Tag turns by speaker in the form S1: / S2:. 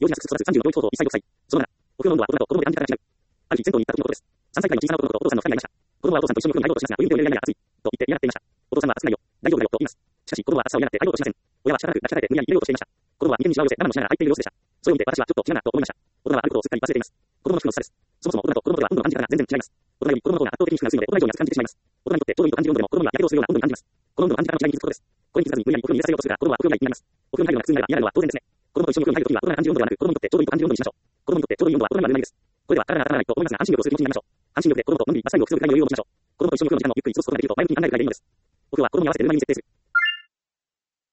S1: 幼児がすくすく育つ30の領域等々一切6歳。その7、お風呂の温度は大人と子供で感じ方が違う。ある日、銭湯に行った時のことです。3歳くらいの小さな男の子とお父さんの二人がいました。子供はお父さんと一緒にお風呂に入ろうとしますが、お湯の手を入れられないが熱い。と言って嫌がっていました。お父さんは熱くないよ。大丈夫だよ。と言います。しかし、子供は暑さを嫌がって入ろうとしません。親は仕方なく抱きかかえて無理やり入れようとしていました。子供は眉間にシワを寄せ、我慢をしながら入っている様子でした。それを見て私はちょっと違うなと思いました。大人はあることをすっかり忘れています。子供の服の薄さです。そもそも大人と子供では温度の感じ方が全然違います。大人より子供の方が圧倒的に低くなるので、大人以上に熱く感じてしまいます。大人にとってちょうどいいと感じる温度でも、子供にはやけどをするような温度に感じます。この温度の感じ方の違いに気づくことです。これに気づかずに無理やりお風呂に入れさせようとするから、子供はお風呂に入ります。お風呂に入るのが苦痛になれば嫌なのは当然ですね。子供と一緒にお風呂に入るときは大人が感じる温度ではなく、子供にとってちょうどいいと感じる温度にしましょう。子供にとってちょうどいい温度は大人がぬるま湯です。これでは体が温まらないと思いますが、安心力をする気持ちになりましょう。安心力で子供とのんびりマッサージをくつろぐくらいの余裕を持ちましょう。子供と一緒にお風呂の時間をゆっくり過ごすことができると前向きに考えるからでいいのです。お風呂は子供に合わせてぬるま湯に設定する。